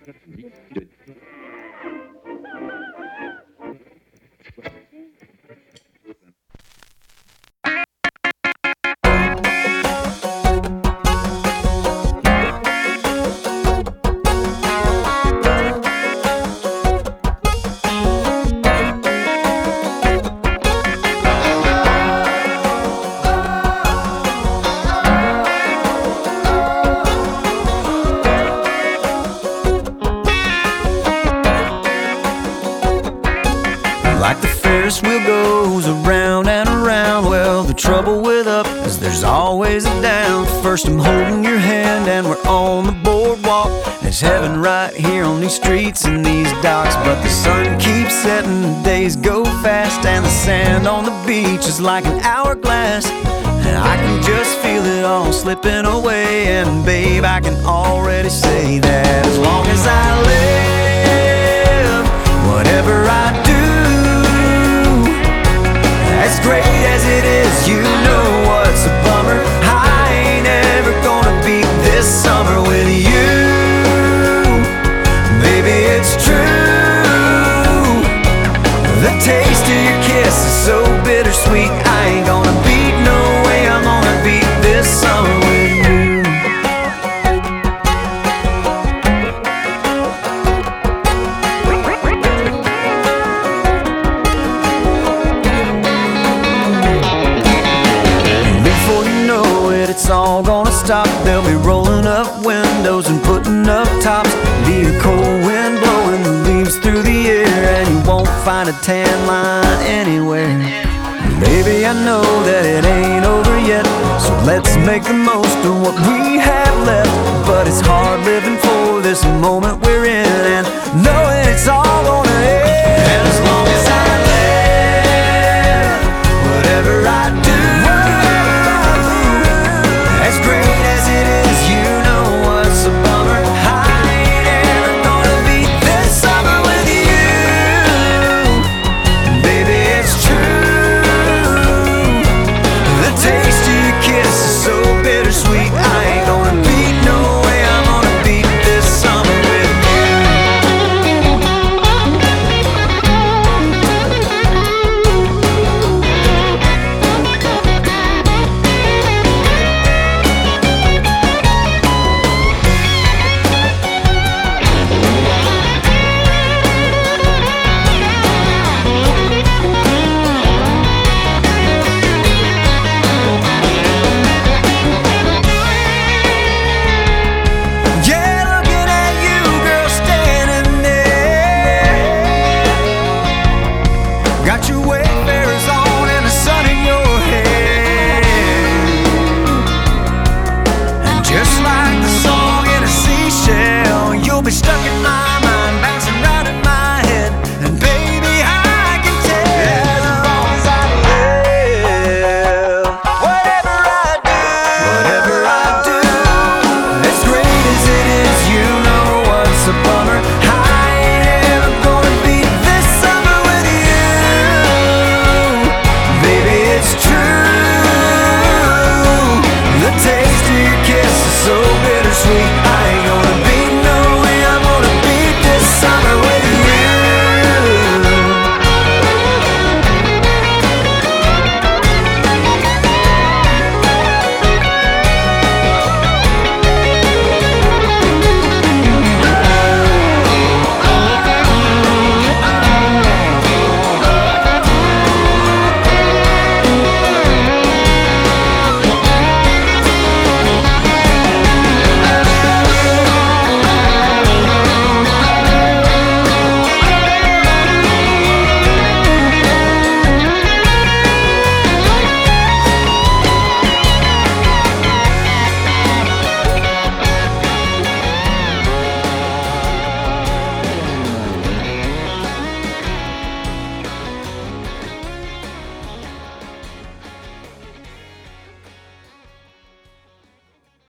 Like the Ferris wheel goes around and around, well, the trouble with up is there's always a down. First I'm holding your hand and we're on the boardwalk. There's heaven right here on these streets and these docks. But the sun keeps setting, the days go fast, and the sand on the beach is like an hourglass. And I can just feel it all slipping away. And babe, I can already say that as long as I live, whatever I do, as great as it is, you know what's a bummer? I ain't ever gonna beat this summer with you. Baby, it's true. The taste of your kiss is so bittersweet. I ain't gonna beat, no way I'm gonna beat this summer with you. It's all gonna stop. They'll be rolling up windows and putting up tops. Be a cold wind blowing the leaves through the air, and you won't find a tan line anywhere. Baby, I know that it ain't over yet, so let's make the most of what we have left.